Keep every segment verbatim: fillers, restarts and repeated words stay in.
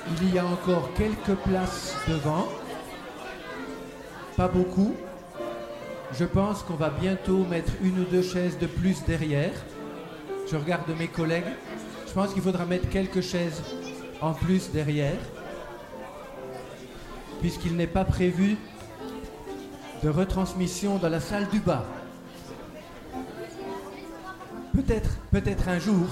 Il y a encore quelques places devant, pas beaucoup. Je pense qu'on va bientôt mettre une ou deux chaises de plus derrière. Je regarde mes collègues. Je pense qu'il faudra mettre quelques chaises en plus derrière, puisqu'il n'est pas prévu de retransmission dans la salle du bas. Peut-être, peut-être un jour.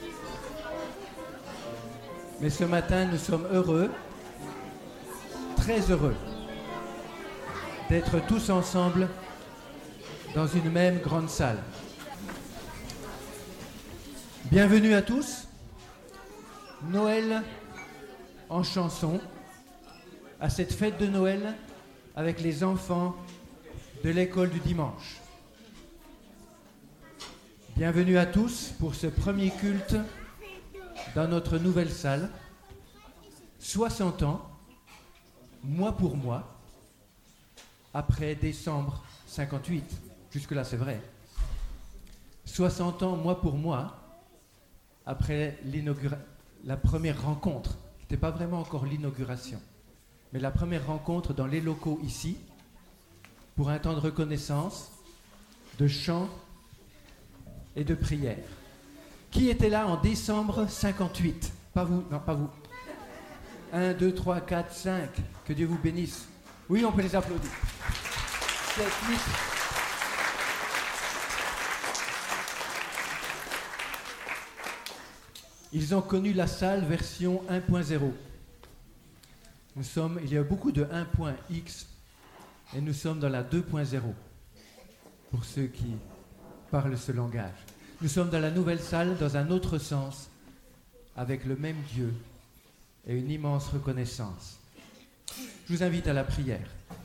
Mais ce matin, nous sommes heureux, très heureux, d'être tous ensemble dans une même grande salle. Bienvenue à tous. Noël en chanson, à cette fête de Noël avec les enfants de l'école du dimanche. Bienvenue à tous pour ce premier culte dans notre nouvelle salle. soixante ans, mois pour mois, après décembre cinquante-huit. Jusque-là, c'est vrai. soixante ans, mois pour mois, après l'inauguration, la première rencontre, qui n'était pas vraiment encore l'inauguration, mais la première rencontre dans les locaux ici, pour un temps de reconnaissance, de chant et de prière. Qui était là en décembre cinquante-huit? Pas vous, non, pas vous. un, deux, trois, quatre, cinq. Que Dieu vous bénisse. Oui, on peut les applaudir. sept, huit. Ils ont connu la salle version un point zéro. Nous sommes, il y a beaucoup de un point X et nous sommes dans la deux point zéro, pour ceux qui parlent ce langage. Nous sommes dans la nouvelle salle dans un autre sens, avec le même Dieu et une immense reconnaissance. Je vous invite à la prière.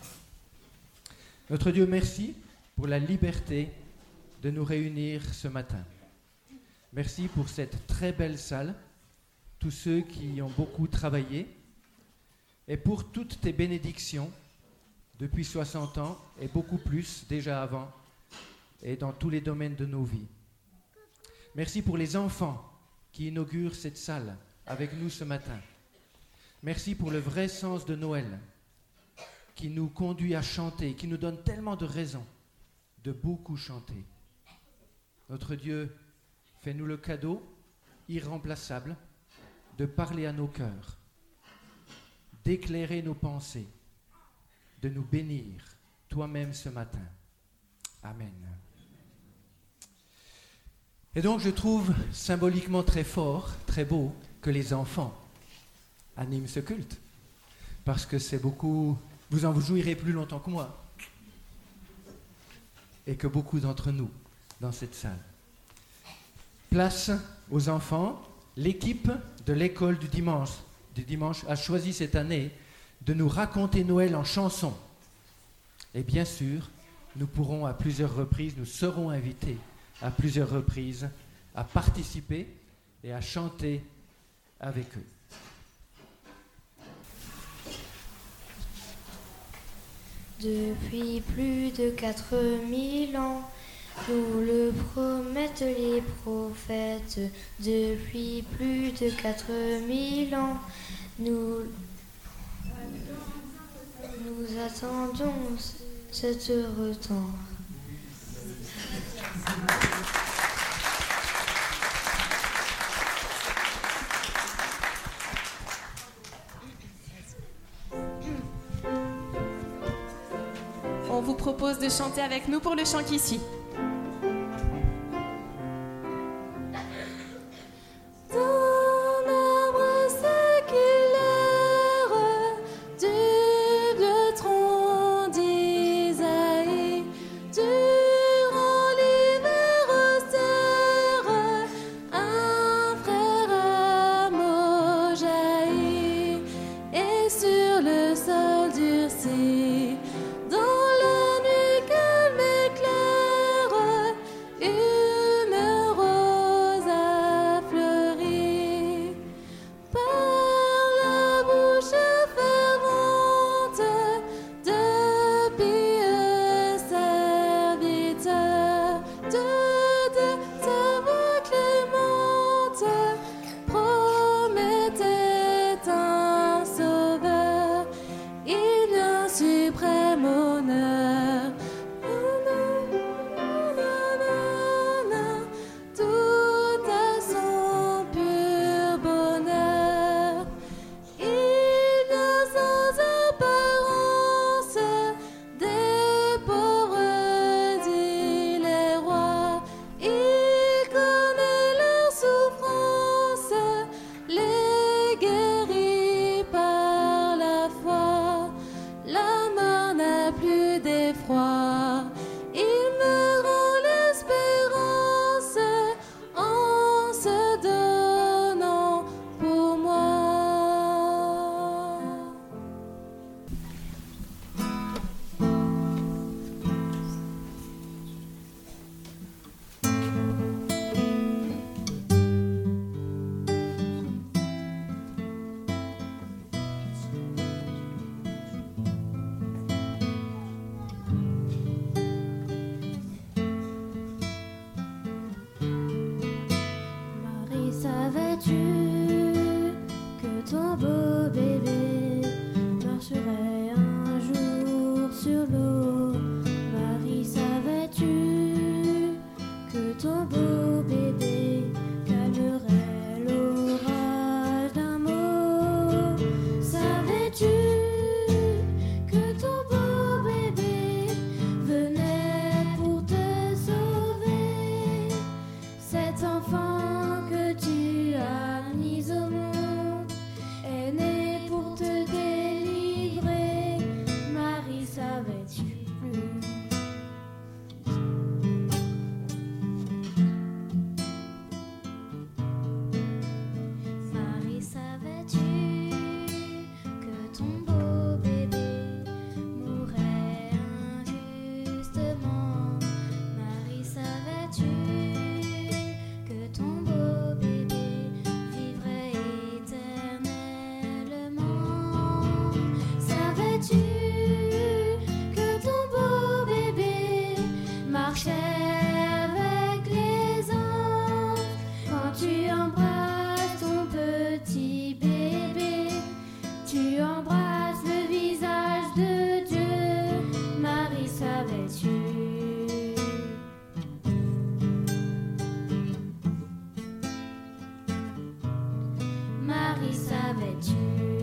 Notre Dieu, merci pour la liberté de nous réunir ce matin. Merci pour cette très belle salle, tous ceux qui ont beaucoup travaillé, et pour toutes tes bénédictions depuis soixante ans et beaucoup plus déjà avant, et dans tous les domaines de nos vies. Merci pour les enfants qui inaugurent cette salle avec nous ce matin. Merci pour le vrai sens de Noël qui nous conduit à chanter, qui nous donne tellement de raisons de beaucoup chanter. Notre Dieu, fais-nous le cadeau irremplaçable de parler à nos cœurs, d'éclairer nos pensées, de nous bénir toi-même ce matin. Amen. Et donc je trouve symboliquement très fort, très beau, que les enfants animent ce culte. Parce que c'est beaucoup... Vous en jouirez plus longtemps que moi. Et que beaucoup d'entre nous dans cette salle. Place aux enfants. L'équipe de l'école du dimanche, du dimanche a choisi cette année de nous raconter Noël en chansons. Et bien sûr, nous pourrons à plusieurs reprises, nous serons invités à plusieurs reprises à participer et à chanter avec eux. Depuis plus de quatre mille ans, nous le promettent les prophètes. Depuis plus de quatre mille ans, nous, nous attendons cet heureux temps. On vous propose de chanter avec nous pour le chant qui suit. Dans la nuit calme et claire, savais-tu que ton beau bébé marcherait un jour sur l'eau? Marie, savais-tu que ton beau bébé calmerait l'orage d'un mot? Savais-tu que ton beau bébé venait pour te sauver? Cet enfant que tu as mis au monde est né pour te délivrer. Marie, savais-tu? Marie, savais-tu que ton beau bébé mourrait injustement? Marie, savais-tu que ton beau bébé vivrait éternellement? Savais-tu que ton beau bébé marchait avec les anges? Quand tu embrasses ton petit bébé, tu embrasses le visage de Dieu. Marie, savais-tu? Marie, savais-tu?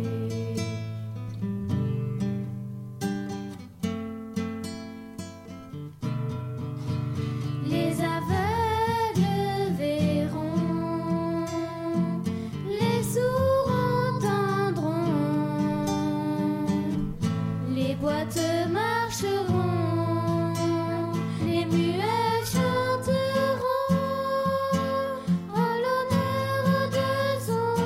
Les aveugles verront, les sourds entendront, les boîtes marcheront, les muets chanteront en l'honneur de son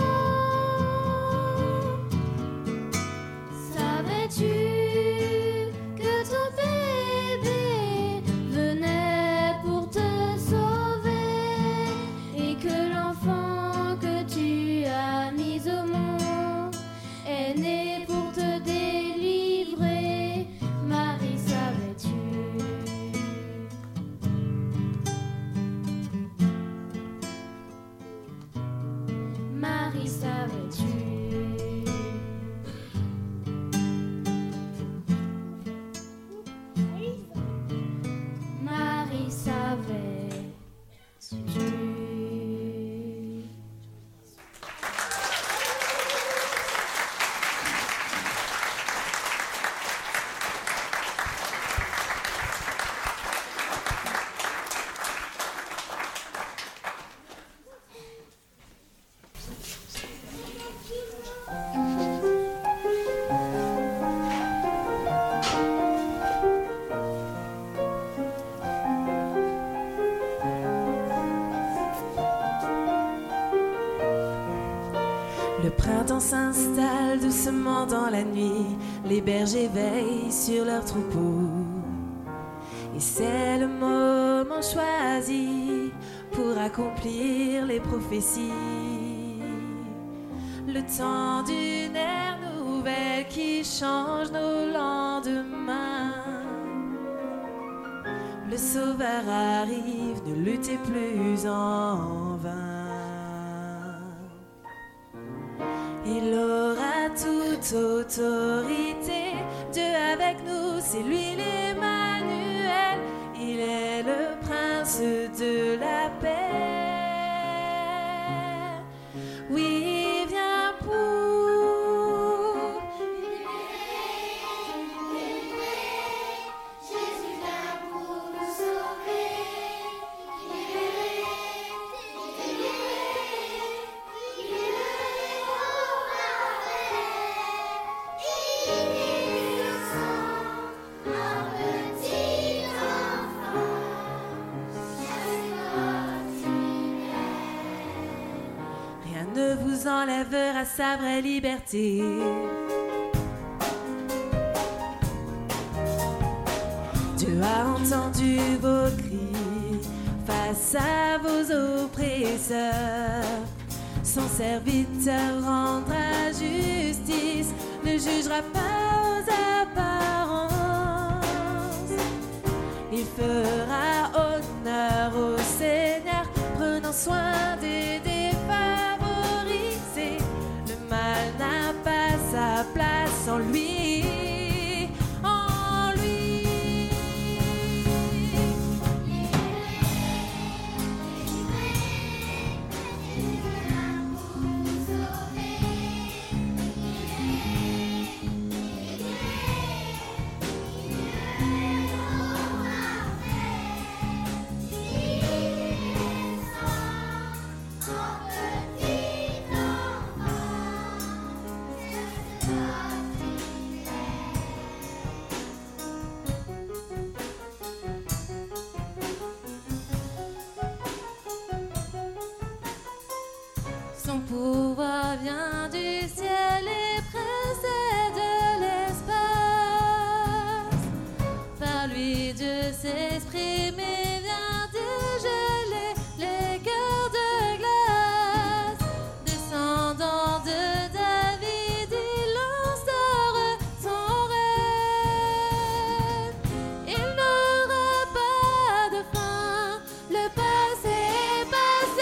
nom. Savais-tu que ton bébé venait pour te sauver et que l'enfant que tu as mis au monde est né pour te délivrer? Marie, savais-tu? Marie, savais-tu? Marie, savais-tu? Le printemps s'installe doucement dans la nuit, les bergers veillent sur leurs troupeaux. Et c'est le moment choisi pour accomplir les prophéties. Le temps d'une ère nouvelle qui change nos lendemains. Le Sauveur arrive, ne luttez plus en vain. Il aura toute autorité, Dieu avec nous, c'est lui l'Emmanuel. Il est le prince de la paix. Oui, il vient pour Jésus vient pour nous sauver. rien ne vous enlèvera sa vraie liberté. Dieu a entendu vos cris face à vos oppresseurs. Son serviteur rendra justice, ne jugera pas aux apparences. Il fera honneur au Seigneur, prenant soin des défunts. du ciel et pressé de l'espace. Par lui Dieu s'exprime et vient dégeler les cœurs de glace. Descendant de David, il instaure son règne. Il n'aura pas de fin, le passé est passé.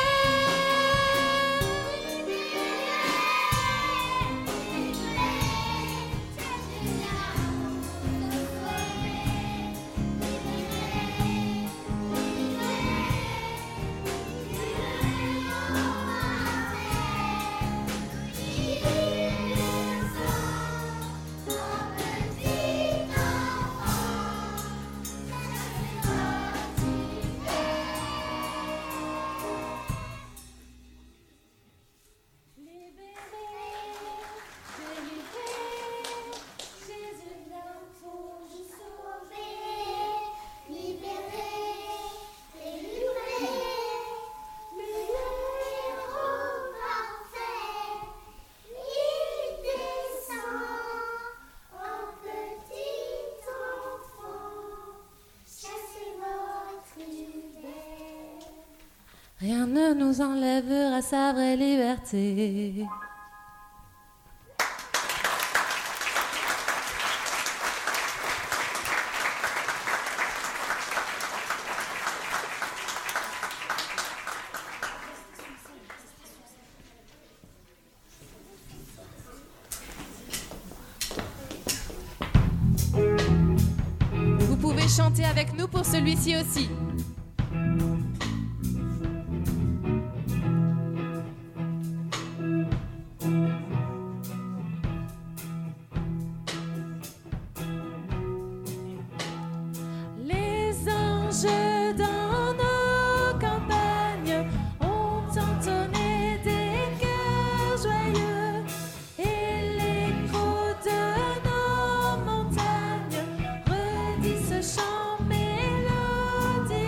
Rien ne nous enlèvera sa vraie liberté. Vous pouvez chanter avec nous pour celui-ci aussi. Les anges dans nos campagnes ont entonné des chœurs joyeux et l'écho de nos montagnes redit ce chant mélodieux.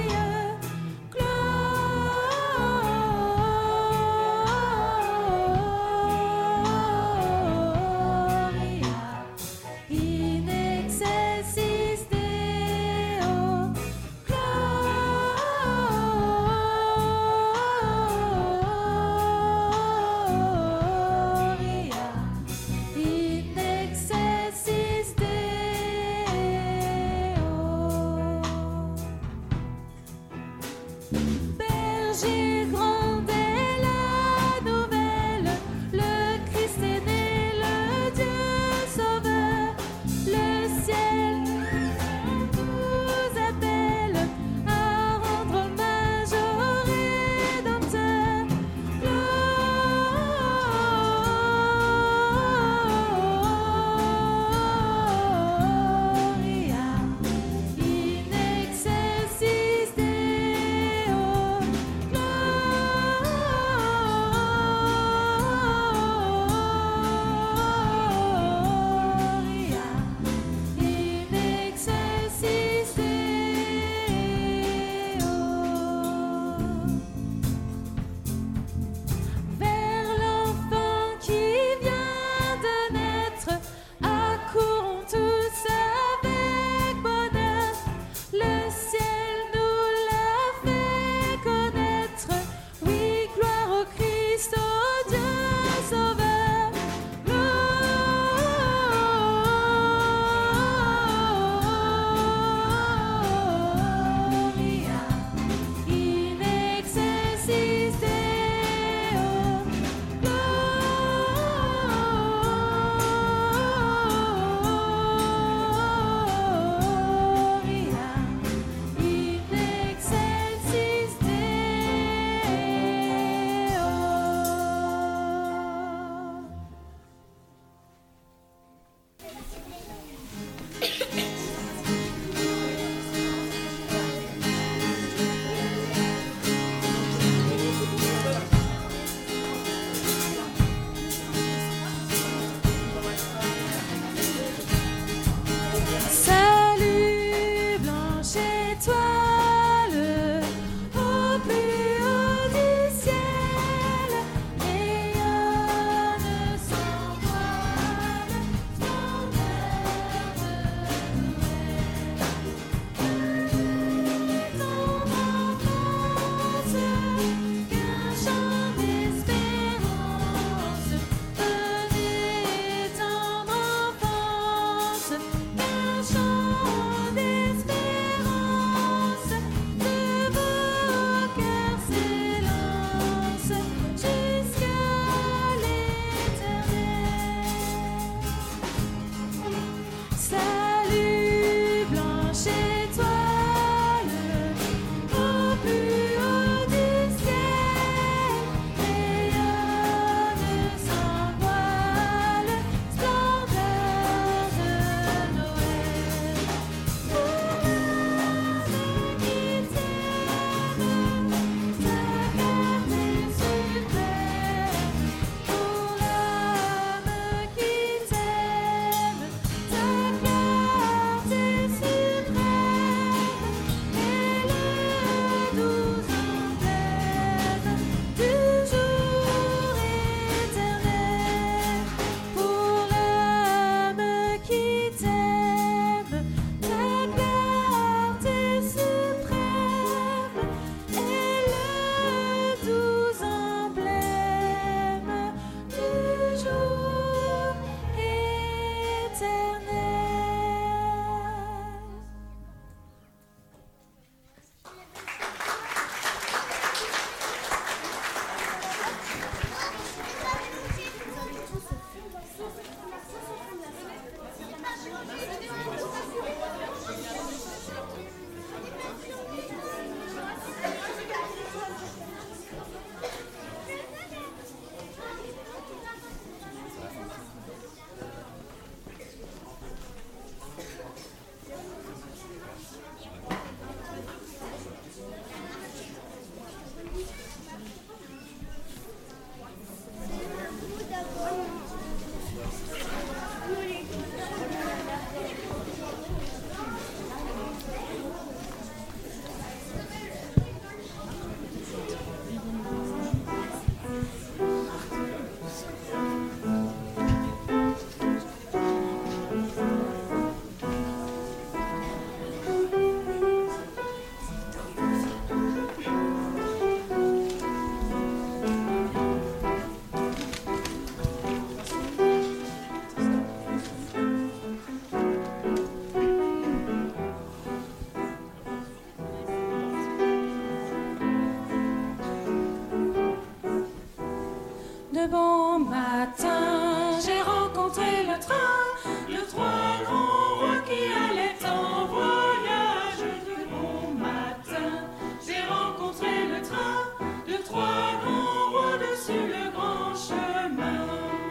le train de trois grands rois qui allaient en voyage. De bon matin, j'ai rencontré le train de trois grands rois dessus le grand chemin.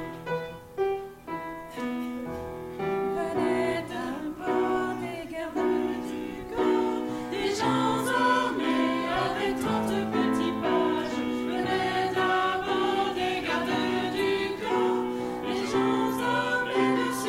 Venait d'abord des gardes du corps, des gens armés avec trente petits pages. Venait d'abord des gardes du corps, des gens armés dessus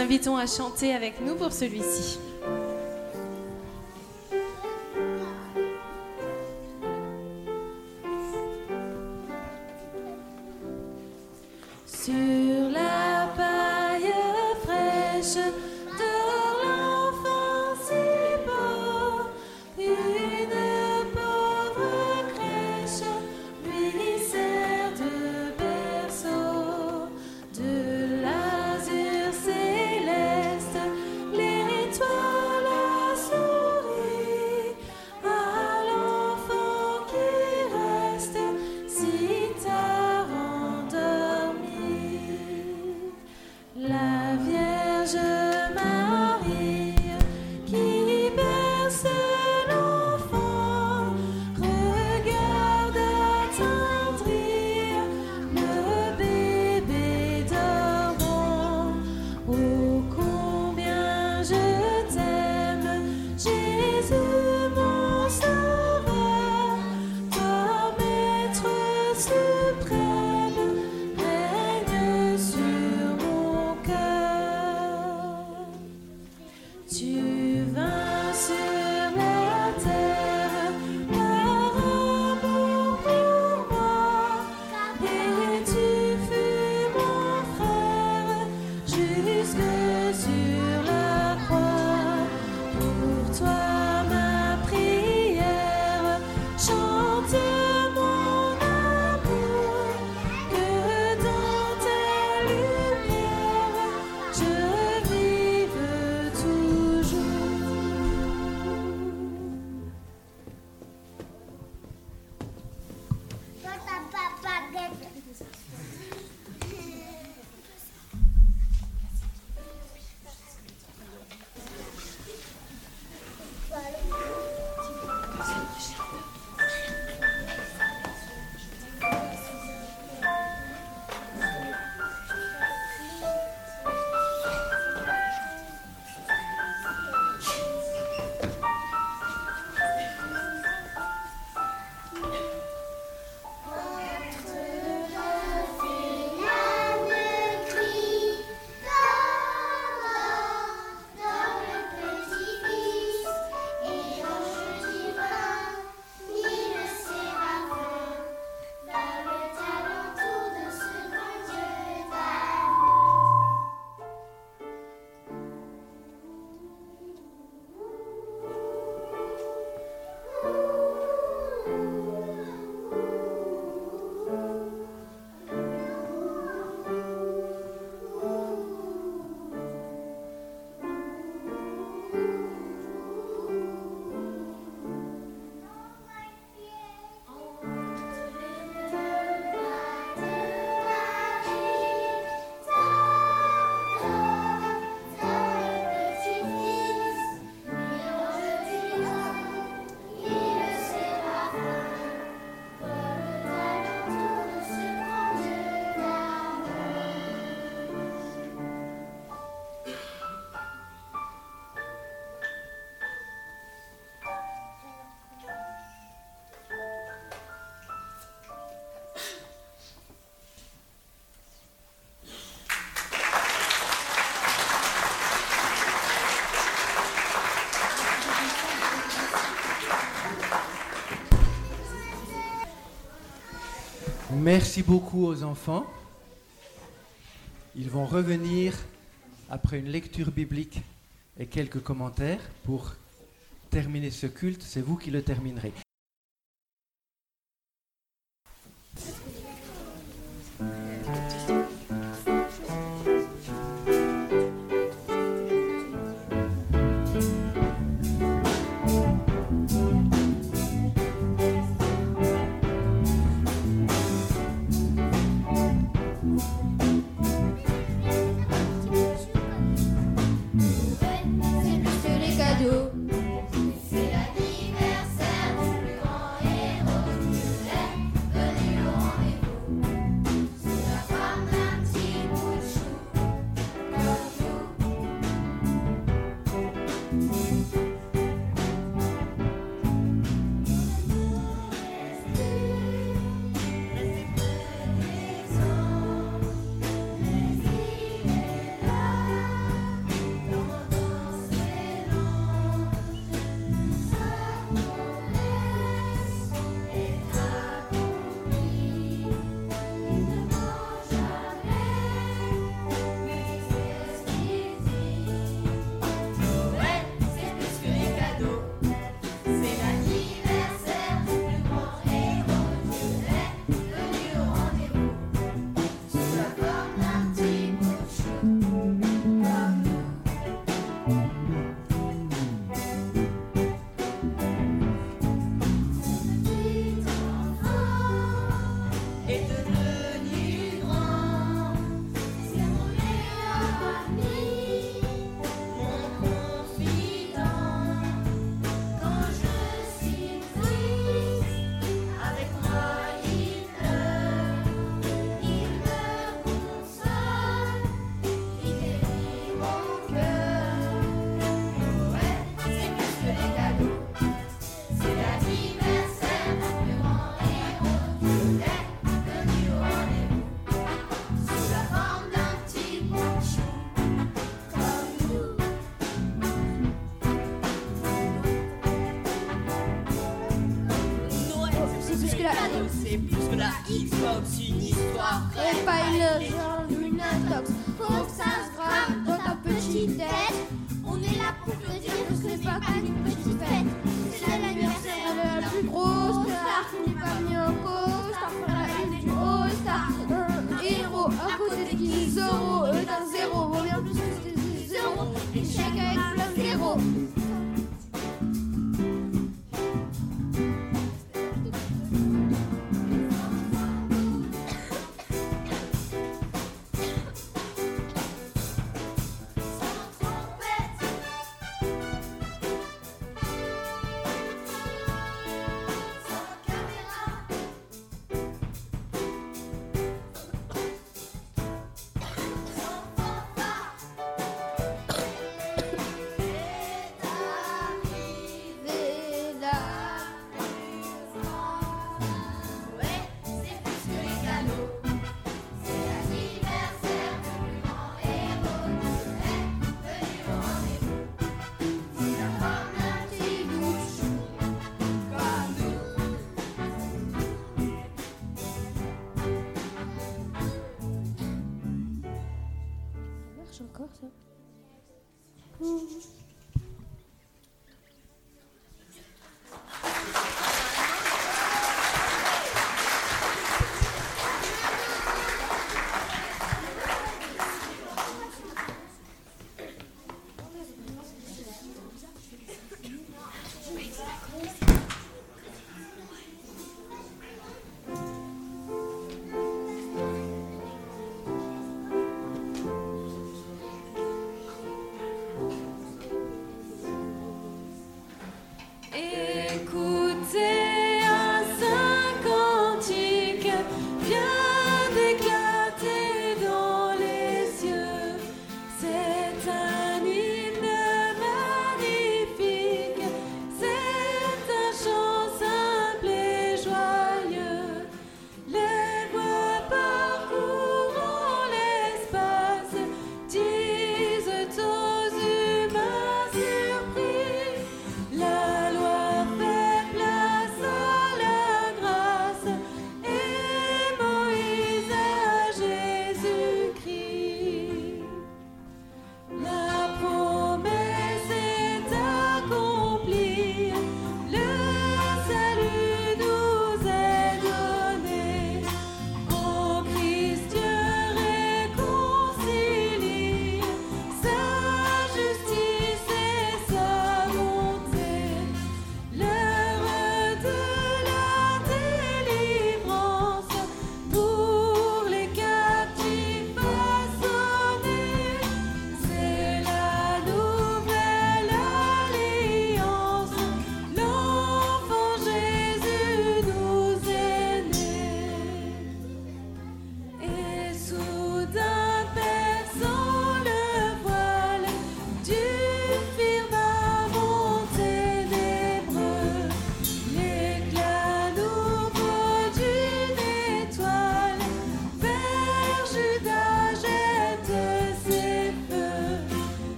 invitons à chanter avec nous pour celui-ci. Sur la paille fraîche dort l'enfant si beau, une pauvre crèche lui sert de berceau. De l'azur céleste, l'étoile sourit à l'enfant qui reste si tard endormi. La Vierge Marie qui berce l'enfant regarde attendrir le bébé dormant. Oh, combien je t'aime, Jésus mon sauveur, toi maître suprême, règne sur mon cœur. Tu vins sur la terre par amour pour moi, et tu fus mon frère jusque sur la croix. Pour toi ma prière chante mon amour, que dans tes lumières je vive toujours. Merci beaucoup aux enfants. Ils vont revenir après une lecture biblique et quelques commentaires pour terminer ce culte. C'est vous qui le terminerez. C'est plus que les cadeaux, c'est l'anniversaire. c'est plus que la Xbox, une histoire vraie. Et pas une genre une intox. Faut que ça se grave dans ta petite tête. On est là pour te dire que ce n'est pas qu'une petite fête. C'est l'anniversaire de la plus grosse star qui n'est pas mis en cause. Star pour la une du All Star. Un héros à côté de qui Zoro, eux d'un zéro. Vaut bien plus que des zéros. Échec avec plein de zéros. Encore ça. Mmh.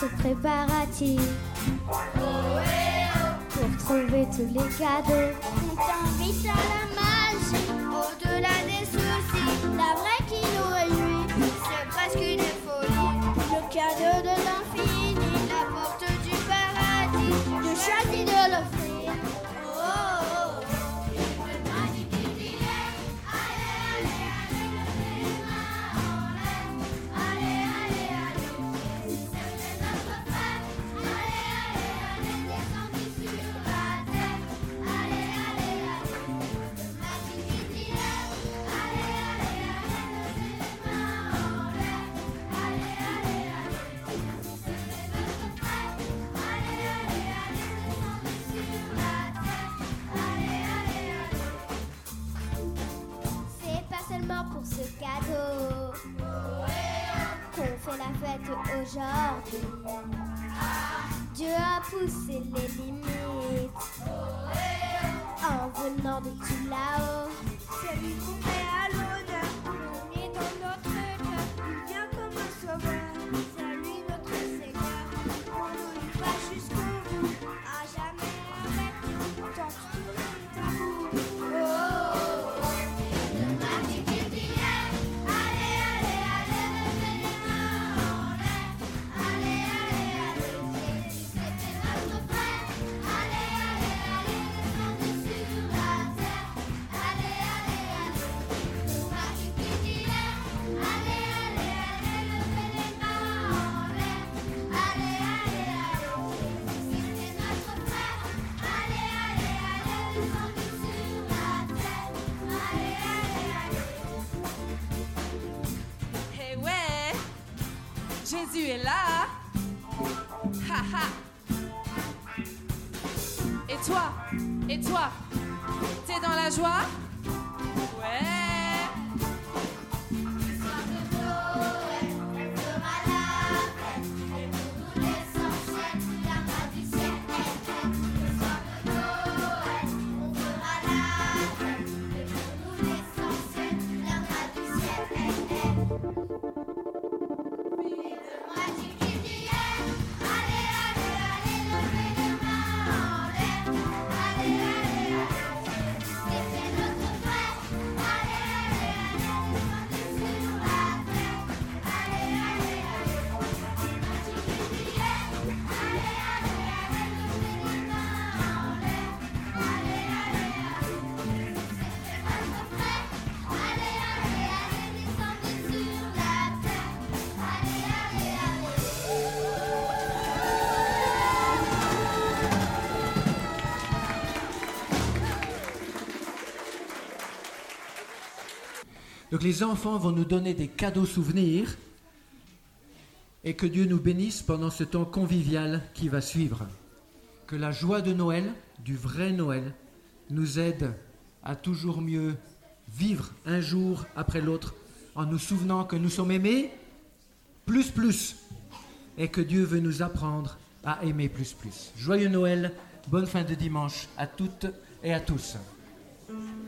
ce préparatif pour trouver tous les cadeaux. On t'invite à la magie, au-delà des soucis. La vraie qui nous réjouit, c'est presque une folie. Le cadeau de l'infini, la porte du paradis. Je choisis de l'offrir. Oh, oh, oh. Le paradis qui dit allez, allez, allez, levez les mains en l'air. Allez, allez, allez, c'est notre fête. Allez, allez, allez, descendez sur la terre. Allez, allez, allez, le paradis qui dit allez, allez, allez, levez les mains en l'air. Allez, allez, allez, c'est notre fête. Allez, allez, allez, descendez sur la terre. Allez, allez, allez. C'est pas seulement pour ce cadeau qu'on fait la fête aujourd'hui. Dieu a poussé les limites en venant de tout là-haut. C'est lui qu'on met à l'honneur. On est dans notre cœur. Il vient comme un sauveur. C'est lui notre Seigneur. On nous va jusqu'au bout. À jamais avec nous. Tant que tout est amour. Oh, oh, oh. Le paradis qui dit allez, allez, allez, levez les mains en l'air. Allez, allez, allez, c'était notre frère. Allez, allez, allez, descendez sur la terre. Allez, allez, allez, le paradis qui dit allez, allez, allez, levez les mains en l'air. Allez, allez, allez, c'était notre frère. Allez, allez, allez, descendez sur la terre. Allez, allez, allez. Eh ouais, Jésus est là. Ha ha. Et toi, et toi, t'es dans la joie? Ouais. Soir de Noël, on fera la fête. Et pour nous l'essentiel, la main du ciel est faite. Le soir de Noël, on fera la fête. Et pour nous l'essentiel, la main du ciel est faite. Le paradis qui dit allez, allez, allez, levez les mains en l'air. Allez, allez, allez, c'était notre frère. Allez, allez, allez, descendez sur la terre. Allez, allez, allez, le paradis qui dit allez, allez, allez, levez les mains en l'air. Allez, allez, allez, c'était notre frère. Allez, allez, allez, descendez sur la terre. Allez, allez, allez. Donc les enfants vont nous donner des cadeaux souvenirs et que Dieu nous bénisse pendant ce temps convivial qui va suivre. Que la joie de Noël, du vrai Noël, nous aide à toujours mieux vivre un jour après l'autre en nous souvenant que nous sommes aimés plus plus et que Dieu veut nous apprendre à aimer plus plus. Joyeux Noël, bonne fin de dimanche à toutes et à tous.